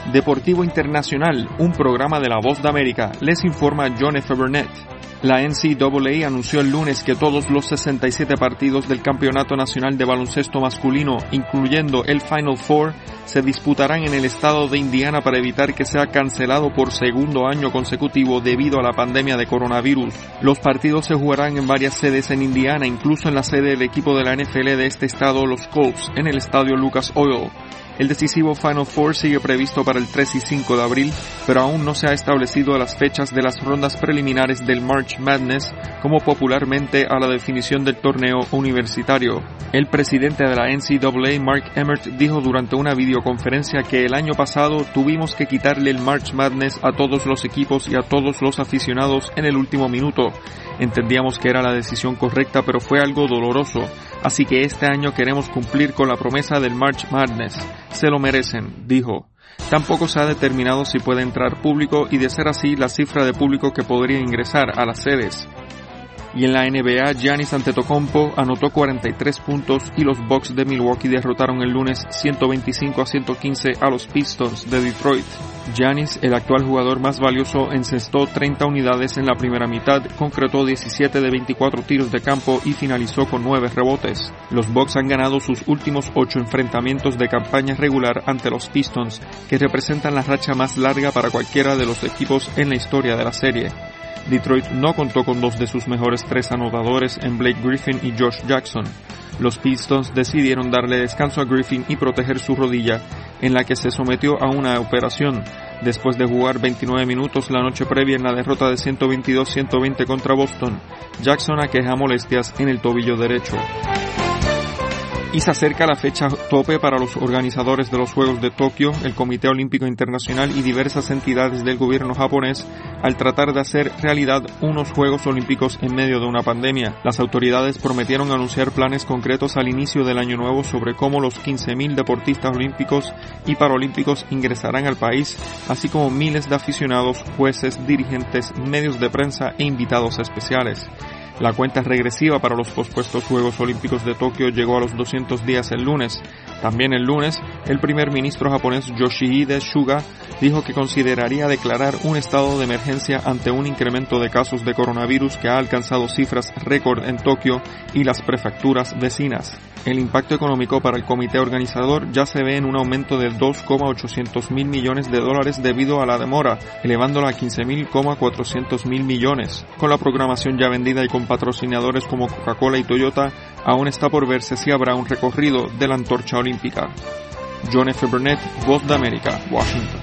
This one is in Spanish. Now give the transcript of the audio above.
Deportivo Internacional, un programa de La Voz de América, les informa John F. Burnett. La NCAA anunció el lunes que todos los 67 partidos del Campeonato Nacional de Baloncesto Masculino, incluyendo el Final Four, se disputarán en el estado de Indiana para evitar que sea cancelado por segundo año consecutivo debido a la pandemia de coronavirus. Los partidos se jugarán en varias sedes en Indiana, incluso en la sede del equipo de la NFL de este estado, los Colts, en el estadio Lucas Oil. El decisivo Final Four sigue previsto para el 3 y 5 de abril, pero aún no se ha establecido las fechas de las rondas preliminares del March Madness, como popularmente a la definición del torneo universitario. El presidente de la NCAA, Mark Emmert, dijo durante una videoconferencia que el año pasado tuvimos que quitarle el March Madness a todos los equipos y a todos los aficionados en el último minuto. Entendíamos que era la decisión correcta, pero fue algo doloroso. Así que este año queremos cumplir con la promesa del March Madness. Se lo merecen, dijo. Tampoco se ha determinado si puede entrar público y, de ser así, la cifra de público que podría ingresar a las sedes. Y en la NBA, Giannis Antetokounmpo anotó 43 puntos y los Bucks de Milwaukee derrotaron el lunes 125-115 a los Pistons de Detroit. Giannis, el actual jugador más valioso, encestó 30 unidades en la primera mitad, concretó 17 de 24 tiros de campo y finalizó con 9 rebotes. Los Bucks han ganado sus últimos 8 enfrentamientos de campaña regular ante los Pistons, que representan la racha más larga para cualquiera de los equipos en la historia de la serie. Detroit no contó con dos de sus mejores 3 anotadores en Blake Griffin y Josh Jackson. Los Pistons decidieron darle descanso a Griffin y proteger su rodilla, en la que se sometió a una operación, después de jugar 29 minutos la noche previa en la derrota de 122-120 contra Boston. Jackson aqueja molestias en el tobillo derecho. Y se acerca la fecha tope para los organizadores de los Juegos de Tokio, el Comité Olímpico Internacional y diversas entidades del gobierno japonés al tratar de hacer realidad unos Juegos Olímpicos en medio de una pandemia. Las autoridades prometieron anunciar planes concretos al inicio del año nuevo sobre cómo los 15.000 deportistas olímpicos y paralímpicos ingresarán al país, así como miles de aficionados, jueces, dirigentes, medios de prensa e invitados especiales. La cuenta regresiva para los pospuestos Juegos Olímpicos de Tokio llegó a los 200 días el lunes. También el lunes, el primer ministro japonés Yoshihide Suga dijo que consideraría declarar un estado de emergencia ante un incremento de casos de coronavirus que ha alcanzado cifras récord en Tokio y las prefecturas vecinas. El impacto económico para el comité organizador ya se ve en un aumento de $2,800 millones debido a la demora, elevándola a $15,400 millones. Con la programación ya vendida y con patrocinadores como Coca-Cola y Toyota, aún está por verse si habrá un recorrido de la antorcha olímpica. John F. Burnett, Voz de América, Washington.